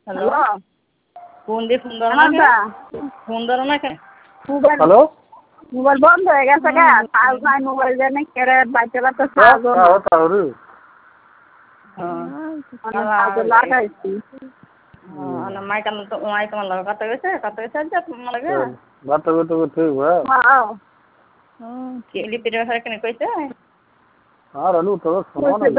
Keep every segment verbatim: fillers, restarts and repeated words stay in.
hello phone দিয়ে phone ধরো না কেন ফোন ধরো না কেন মোবাইল হ্যালো মোবাইল বন্ধ হয়ে গেছে গা চার্জ নাই মোবাইল জানি কেড়ে বাইতে বাইতে চার্জ লাগাইছি মাই কাম তো মাই তোমার লগে কথা কইছে কথা কইছে যে তোমার লগে বাতা বাতা ঠিক বা হ্যাঁ হুম কি লিপির ব্যাপারে কেন কইছে আর আলু তো সমান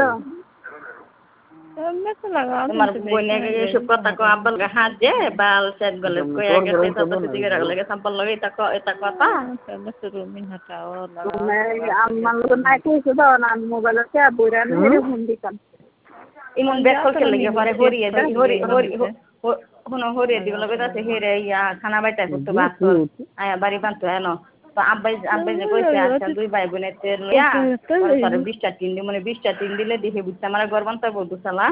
তোমার বইনে এসব কথা কো আব্বাল গা হাত দে বাল সেট গলে কই আগে তো তো দিকে রাখলে সাম্পল লগে এটা এটা কথা রুমিন হটাও আমার লোক নাই কইছে দাও না মোবাইলতে বইরা নিয়ে ফোন দিতাম ইমন ব্যাক কল কে লাগে পরে হরিয়ে দি হরি হরি হুনো হরিয়ে দি লগে তাতে হেরে ইয়া খানা বাইতা করতে বাস আয়া বাড়ি বানতো এনো তো আব্বাই আব্বাই যে কইছে আচ্ছা দুই ভাই বোনের তেল ইয়া পরে বিশটা তিন দিন মানে বিশটা তিন দিলে দেখে বুঝতে আমার ঘর বানতে বলতো শালা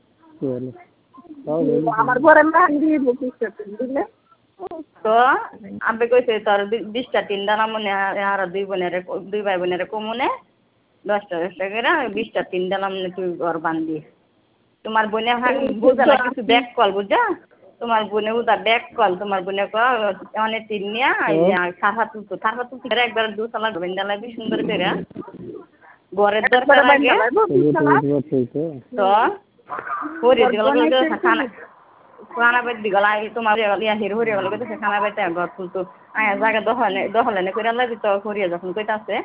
আমার ঘরে মান দিয়ে বিশটা তিন দিলে তো আব্বাই কইছে তোর বিশটা তিন দানা মনে আর দুই বোনের দুই ভাই বোনের কমনে দশটা দশটা করে বিশটা তিন দানা মনে তুই ঘর বান্ধি তোমার বোনে বুঝে না কিছু ব্যাক কল বুঝা তোমার বোনে উদা ব্যাক কল তোমার বোনে অনেক তিন নিয়া সাফা তুলতো সাফা তুলতে একবার দু সালা গোবিন্দা লাগবে সুন্দর করে ঘরের দরকার লাগে তো হরিয়ে দিগলা খানা খানা বাইতে দিগলা তোমার ইয়া হিরো হরিয়ে গেল কইতেছে খানা বাইতে ঘর তুলতো আয়া জায়গা দহলে দহলে করে লাগি তো হরিয়ে যখন কইতাছে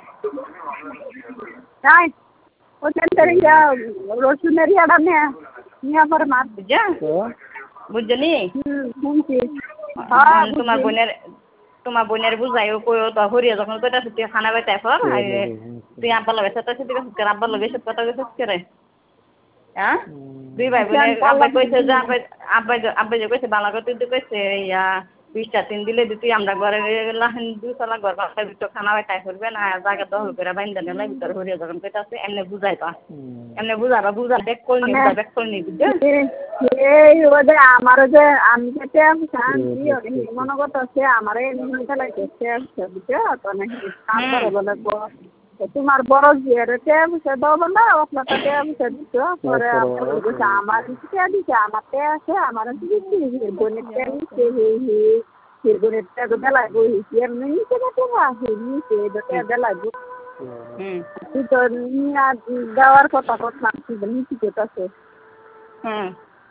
তাই ওখান থেকে ইয়া রসুনের ইয়াটা নিয়ে নিয়ে পরে মাছ বুঝা বুঝলি শুনছি তোমার বোনের তোমার বোনের বুঝাই কই তো হরিয়ে যখন কইতাছে তুই খানা বাইতে এখন তুই আব্বার লগে সাথে সাথে আব্বার লগে সব কথা কইছিস করে হ্যাঁ দুই ভাই বোনের আব্বাই কইছে যে আব্বাই আব্বাই আব্বাই যে কইছে বালা কথা তুই কইছে ইয়া বিশটা তিন দিলে তুই আমরা ঘরে লাহেন দুই সালা ঘর বাসায় ভিতর খানা বাইতাই করবে না জায়গা দখল করে বাইন্দা নিলে ভিতর হরিয়ে যখন কইতাছে এমনি বুঝাইবা এমনি বুঝাবা বুঝা ব্যাক কল নি ব্যাক কল নি বুঝছে এই ওদে আমারও যে আমি যেতে আমি শান্তি মনে করতেছে আমার এমনি লাগছে বুঝছে তো নাকি কাম করে বলে তোমার বড় জিয়ারেতে বুঝে দাও না আপনাকে বুঝে দিত পরে বুঝে আমার দিকে দিছে আমারতে আছে আমার দিকে বোনেরটা নিচে হে বোনেরটা গোটা লাগবে হিয়ার নিচে না তোমা হে নিচে গোটা লাগবে হুম তো নিয়া দেওয়ার কথা কথা নিচে কোথাছে হুম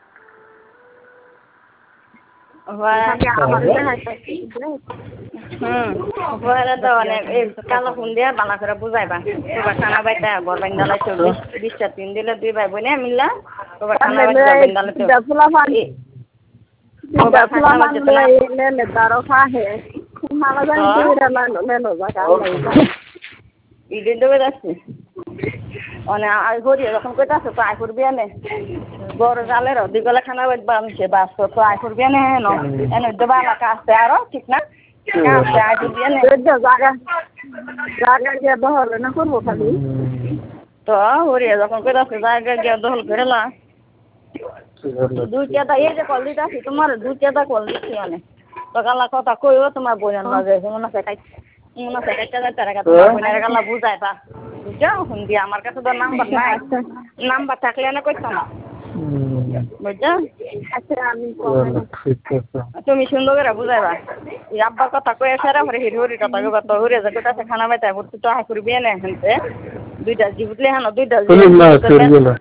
হুম ওরা তো অনেক কালো ফোন দিয়া বালা করে বুঝাইবা তোমার খানা বাইতে ঘর বান্দালাই চল্লিশ বিশটা তিন দিলে দুই ভাই বোনে মিললা তোমার খানা বাইতে বান্দালাই ইদিন দেবে যাচ্ছি অনেক হরিয়ে যখন কইতাছে তো আয় করবি এনে বড় জালের দিগলা খানা বাইতে বানছে বাস তো আয় করবি এনে হেন এনে দেবা এলাকা আছে আরো ঠিক না আছে আয় করবি এনে জায়গা জায়গা গিয়ে দহল না করবো খালি তো হরিয়ে যখন কইতাছে জায়গা গিয়ে দহল করে লা দুই চারটা এই যে কল দিতে আছি তোমার দুই চারটা কল দিচ্ছি অনেক তো গালা কথা কইও তোমার বোনের মাঝে মনে আছে মনে আছে কাইটা যাইতে রাখা তোমার বোনের গালা বুঝাইবা বুঝছো শুনবি আমার কাছে তো নাম্বার নাই নাম্বার থাকলে না কইতাম বুঝছো তুমি সুন্দর করে বুঝাইবা এই আব্বার কথা কয়ে সেরা পরে হিরি হরি কথা কইবা তো হরি যে কইতাছে খানা বাইতে ভর্তি তো হাই করবি এনে হেনতে দুইটা জিবুতলে হানো দুইটা